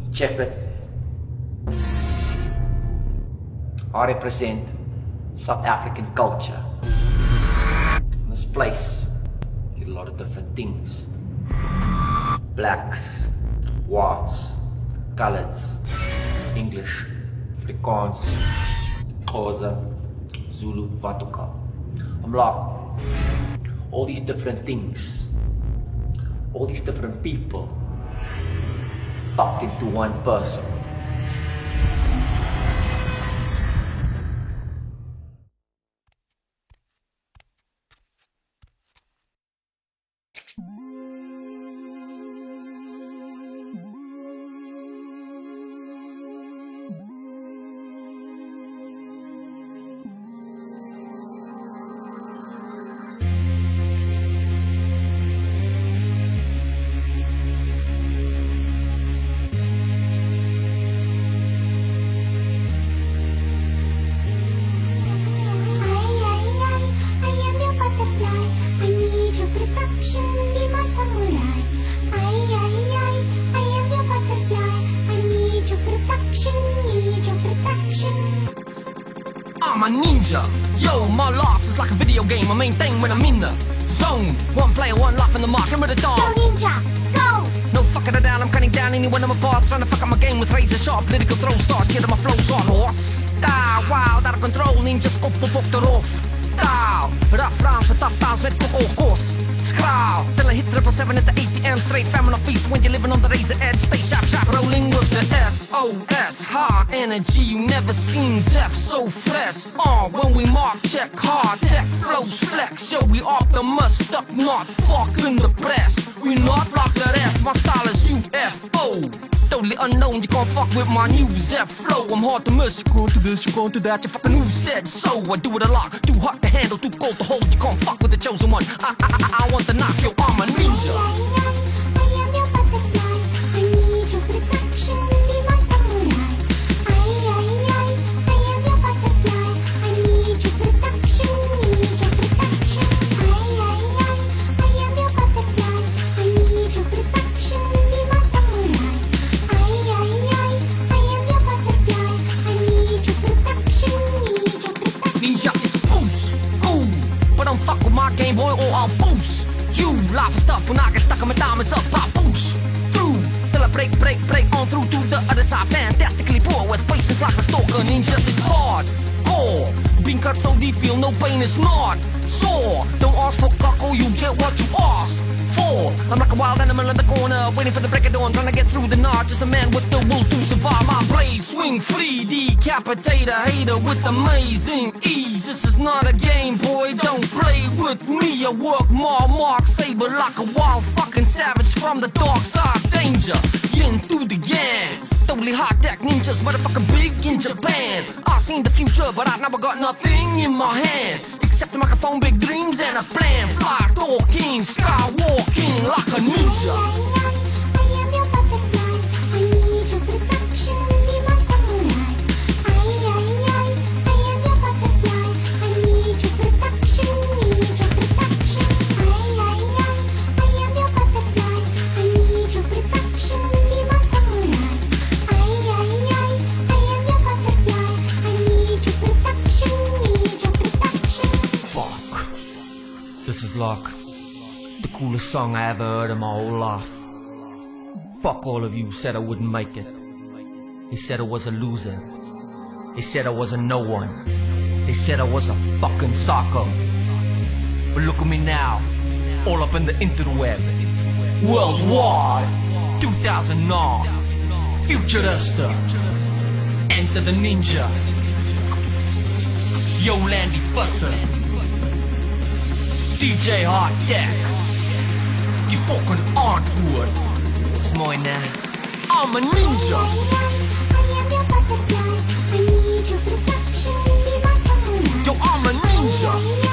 Check it. I represent South African culture. In this place, you get a lot of different things. Blacks, whites, coloreds, English, Afrikaans, Xhosa, Zulu, wat ook al. I'm like, all these different things, all these different people, packed into one person. I'm a ninja. Yo, my life is like a video game. My main thing when I'm in the zone. One player, one life in the mark. I'm with the dog. Go ninja, go! No fucking it down. I'm cutting down anyone on my path. Trying to fuck up my game with razor sharp political throw stars. Cheating my flows on horse. Style, wild, out of control. Ninja skop op erop. Style, rough rhymes and tough times met kok all course. Skraal, till I hit 777 at the 8 p.m. Straight famine of feast when you're living on the razor edge. Stay sharp, sharp, rolling with the SOS. High energy, you never seen Zeph so fresh. When we mark, check hard, that flows flex. Yo, we optimus, stuck, not fucking the press. We not like the rest, my style is UFO. Totally unknown, you can't fuck with my new Zeph flow. I'm hard to miss, you can't do this, you can't do that. You fucking who said so? I do it a lot, too hot to handle, too cold to hold. You can't fuck with the chosen one. I want to knock your arm, a ninja. I am your butterfly. I need your protection. Be my samurai. I am your butterfly. I need your protection. Need your protection. I am your butterfly. I need your protection. Be my samurai. I am your butterfly. I need your protection. Need your protection. Ninja is boost, cool. But don't fuck with my Game Boy or I'll boost you. Life is tough when I get stuck on my diamonds up. I push through till I break on through to the other side. Fantastically poor with patience like a stalker. Ninja is hardcore. Being cut so deep, feel no pain is not sore. Don't ask for cockle, you get what you asked for. I'm like a wild animal in the corner, waiting for the break of dawn, trying to get through the night. Just a man with the will to survive. My blade swing free, decapitate a hater with amazing ease. This is not a game, boy, don't play with me. I work my mark saber like a wild fucking savage from the dark side. Danger, yin through the yang. Totally hot tech ninjas, motherfucking big in Japan. I seen the future, but I never got nothing in my hand except a microphone, big dreams and a plan. Fly talking, skywalking like a ninja. I am your butterfly. I need your protection. Be my samurai. I am your butterfly. I need your protection. Need your protection. I am your butterfly. I need your protection. Be my samurai. I am your butterfly. I need your protection. Need your protection. Fuck. This is like the coolest song I ever heard in my whole life. Fuck all of you who said I wouldn't make it. They said I was a loser. They said I was a no one. They said I was a fucking psycho. But look at me now, all up in the interweb. Worldwide, 2009, Futurista. Enter the ninja. Yo, Landy Fusser. DJ Hot Deck. Die fucking Artwood. Is mooi, né? I'm a ninja. I am your butterfly. I need your protection. Be my samurai. Yo, I'm a ninja.